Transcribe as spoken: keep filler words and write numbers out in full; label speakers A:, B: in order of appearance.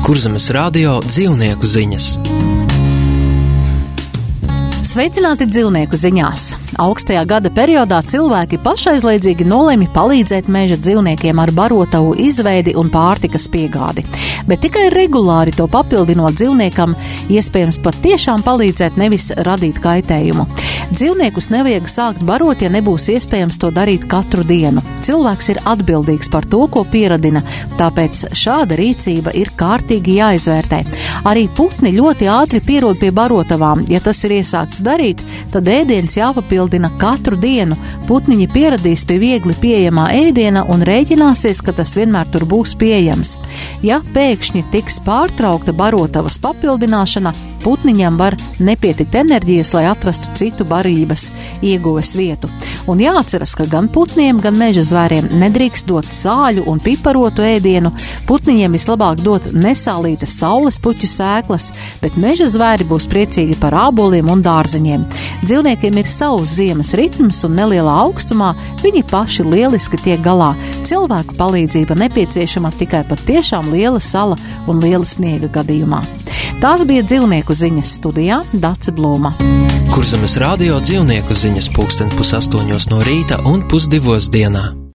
A: Kurzemes radio dzīvnieku ziņas.
B: Sveicināti dzīvnieku ziņās! Augstajā gada periodā cilvēki pašaizliedzīgi nolēma palīdzēt meža dzīvniekiem ar barotavu izveidi un pārtikas piegādi. Bet tikai regulāri to papildinot dzīvniekam, iespējams pat tiešām palīdzēt, nevis radīt kaitējumu. Dzīvniekus nevajag sākt barot, ja nebūs iespējams to darīt katru dienu. Cilvēks ir atbildīgs par to, ko pieradina, tāpēc šāda rīcība ir kārtīgi jāizvērtē. Arī putni ļoti ātri pierod pie barotavām. Ja tas ir iesākts darīt, tad ēdiens jāpapildina katru dienu. Putniņi pieradīs pie viegli pieejamā ēdiena un rēķināsies, ka tas vienmēr tur būs pieejams. Ja pēkšņi tiks pārtraukta barotavas papildināšana, putniņam var nepietikt enerģijas, lai atrastu citu barības ieguves vietu. Un jāatceras, ka gan putniem, gan meža zvēriem nedrīkst dot sāļu un piparotu ēdienu. Putniņiem vislabāk dot nesālītas saules puķu sēklas, bet meža zvēri būs priecīgi par āboliem un dārzeņiem. Dzīvniekiem ir savs ziemas ritms un nelielā augstumā viņi paši lieliski tiek galā. Cilvēku palīdzība nepieciešama tikai pat tiešām liela sala un liela sniega gadījumā. Tās bija dzīvnieku ziņas, studijā Dace Blūma.
A: Kurzemes radio dzīvnieku ziņas pulksten pusastoņos no rīta un pusdivos dienā.